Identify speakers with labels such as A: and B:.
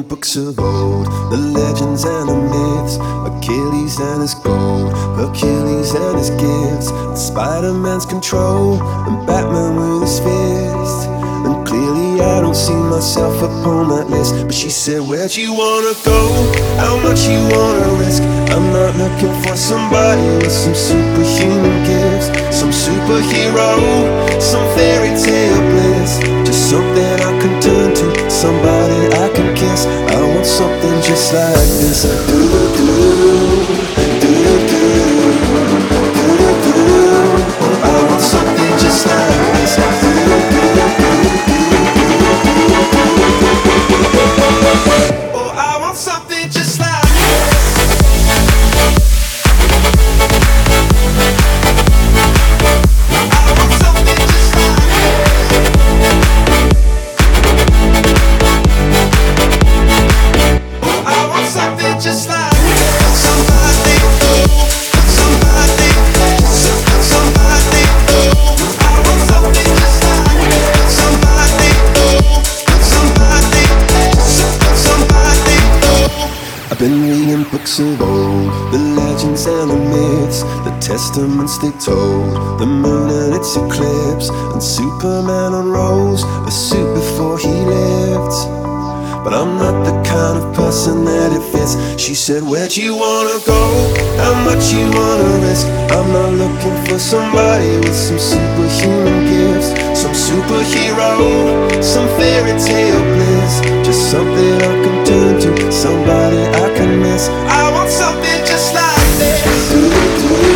A: books of old, the legends and the myths, Achilles and his gold, Hercules and his gifts, and Spider-Man's control, and Batman with his fist. And clearly I don't see myself upon that list. But she said, where'd you wanna go? How much you wanna risk? I'm not looking for somebody with some superhuman gifts, some superhero, some fairy tale bliss. Just something I can turn to, somebody I can kiss. I want something just like this. I want something just like this. Oh, I want something just like books of old, the legends and the myths, the testaments they told, the moon and its eclipse, and Superman unrolls a suit before he lived. But I'm not the kind of person that it fits. She said, where'd you wanna go? How much you wanna risk? I'm not looking for somebody with some superhuman gifts, some superhero, some fairy tale bliss. Just something I can turn to, somebody I can miss. I want something just like this.